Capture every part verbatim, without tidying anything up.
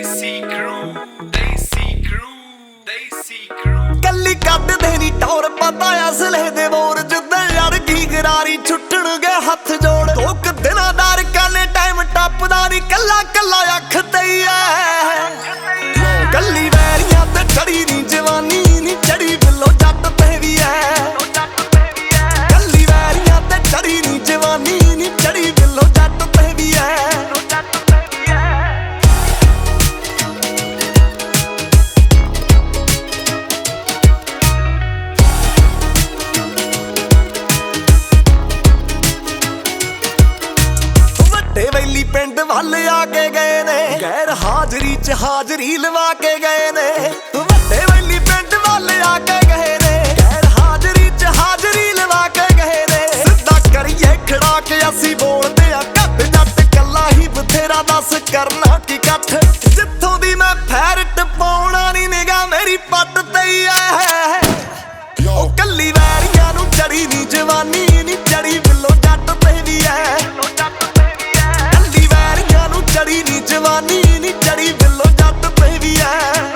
Desi crew, Desi crew, Desi crew। ਕੱਲੀ ਕੱਢਦੇ ਨੀ ਟੌਰ ਪਤਾ ਅਸਲੇ ਦੇ ਮੋਰ ਜਿੱਦਾਂ ਯਾਰ ਕੀ ਗਰਾਰੀ ਛੁੱਟਣਗੇ ਹੱਥ ਜੋੜ ਦੋ ਕੁ ਦਿਨਾਂ ਦਾ ਰਕਾਨੇ ਟਾਈਮ ਟੱਪਦਾ ਨੀ ਕੱਲਾ ਕੱਲਾ ਅੱਖ ਤੇ ਐ ਕੱਲੀ ਵੈਰੀਆਂ ਤੇ ਚੜੀ ਨੀ ਜਵਾਨੀ ਨੀ ਚੜੀ ਬਿੱਲੋ ਜੱਟ ਤੇ ਵੀ ਐ ਕੱਲੀ ਵੈਰੀਆਂ ਤੇ ਚੜੀ ਨੀ ਜਵਾਨੀ ਨੀ ਚੜੀ ਬਿੱਲੋ ਜੱਟ ਤੇ ਵੀ ਐ ਵੈਲੀ ਪਿੰਡ ਵੱਲ ਆ ਕੇ ਗਏ ਨੇ ਗੈਰ ਹਾਜ਼ਰੀ ਚ ਹਾਜ਼ਰੀ ਲਵਾ ਕੇ ਗਏ ਨੇ ਵੱਡੇ ਵੈਲੀ ਪਿੰਡ ਵੱਲ ਆ ਕੇ ਗਏ ਨੇ ਗੈਰ ਹਾਜ਼ਰੀ ਚ ਹਾਜ਼ਰੀ ਲਵਾ ਕੇ ਗਏ ਨੇ ਸਿੱਧਾ ਕਰੀਏ ਖੜਾ ਕੇ ਅਸੀਂ ਬੋਲਦੇ ਆ ਘੱਟ ਜੱਟ ਕੱਲਾ ਹੀ ਬਥੇਰਾ ਦੱਸ ਕਰਨਾ ਕੀ ਕੱਠ ਜਿੱਥੋਂ ਦੀ ਮੈਂ ਫੈਰਟ ਪਾਉਣਾ ਨੀ ਨਿਗਾ ਮੇਰੀ ਪੱਟ ਤੇ ਐ ਉਹ ਕੱਲੀ ਵੈਰੀਆਂ ਨੂੰ ਚੜੀ ਨੀ ਜਵਾਨੀ ਨੀ ਚੜੀ ਬਿੱਲੋ ਜੱਟ ਤੇ ਵੀ ਐ ਚੜੀ ਨੀ ਜਵਾਨੀ ਨੀ ਚੜੀ ਬਿੱਲੋ ਜੱਟ ਤੇ ਵੀ ਐ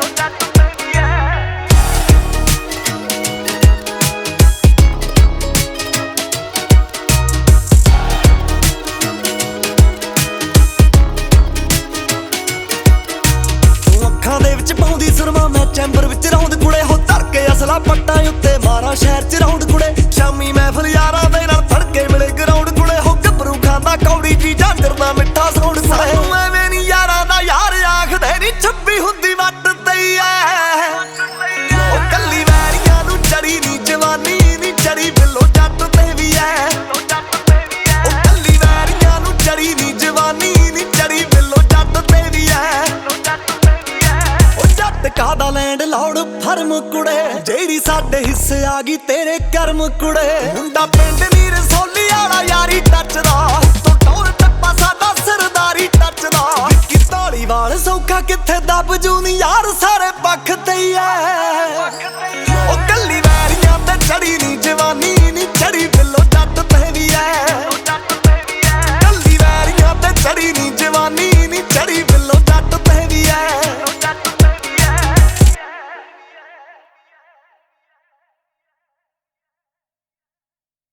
ਅੱਖਾਂ ਦੇ ਵਿੱਚ ਪਾਉਂਦੀ ਸੁਰਮਾ ਮੈਂ ਚੈਂਬਰ ਵਿੱਚ ਰੌਂਦ ਕੁੜੇ ਹੋ ਧਰ ਕੇ ਅਸਲਾ ਪੱਟਾਂ ਉੱਤੇ ਮਾਰਾਂ ਸ਼ਹਿਰ ਚ ਰੌਂਡ ਕੁੜੇ ਸ਼ਾਮੀ ਮਹਿਫਲ ਯਾਰਾਂ ਦੇ ਨਾਲ ਫੜਕੇ ਮਿਲੇ ਗਰਾਊਂਡ ਕੁੜੇ ਹੋ ਗੱਭਰੂ ਖਾਂਦਾ ਕੌੜੀ ਜੀ ਜਾਂਦਰ ਦਾ ਮਿੱਠਾ ਸੌਂਡ ਕੁੜੇ ਛੱਬੀ ਹੁੰਦੀ ਵੱਟ ਤੇ ਐ ਉਹ ਕੱਲੀ ਵੈਰੀਆਂ ਨੂੰ ਚੜੀ ਨੀ ਜਵਾਨੀ ਨੀ ਚੜੀ ਬਿੱਲੋ ਜੱਟ ਤੇ ਵੀ ਐ ਉਹ ਕੱਲੀ ਵੈਰੀਆਂ ਨੂੰ ਚੜੀ ਨੀ ਜਵਾਨੀ ਨੀ ਚੜੀ ਬਿੱਲੋ ਜੱਟ ਤੇ ਵੀ ਐ ਉਹ ਜੱਟ ਕਾਦਾ ਲੈਂਡ ਲੌੜ ਫਰਮ ਕੁੜੇ ਜਿਹੜੀ ਸਾਡੇ ਹਿੱਸੇ ਆ ਗਈ ਤੇਰੇ ਕਰਮ ਕੁੜੇ ਮੁੰਡਾ ਪਿੰਡ ਨੀ ਰਸੌਲੀ ਵਾਲਾ ਯਾਰੀ ਟੱਚਦਾ ਤੂੰ ਟੌਰ ਟੱਪਾ ਸਾਡਾ ਸਰਦਾਰੀ ਟੱਚਦਾ ਵਾਲ ਸੌਖਾ ਕਿੱਥੇ ਦੱਬ ਜੂ ਨੀ ਯਾਰ ਸਾਰੇ ਪੱਖ ਤੇ ਐ ਉਹ ਕੱਲੀ ਵੈਰੀਆਂ ਤੇ ਚੜੀ ਨੀ ਜਵਾਨੀ ਨੀ ਚੜੀ ਬਿੱਲੋ ਜੱਟ ਤੇ ਵੀ ਐ ਕੱਲੀ ਵੈਰੀਆਂ ਤੇ ਚੜੀ ਨੀ ਜਵਾਨੀ ਨੀ ਚੜੀ ਬਿੱਲੋ